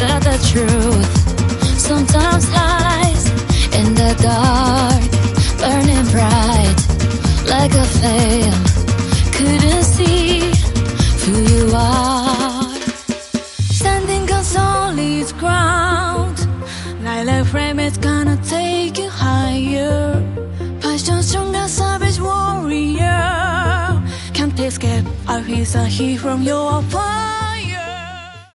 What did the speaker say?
that the truth sometimes hides in the dark, burning bright like a flame. Couldn't see who you are. Standing on solid ground, like frame is gonna take you higher. Passion strong, a savage warrior. Can't escape, I feel a heat from your fire.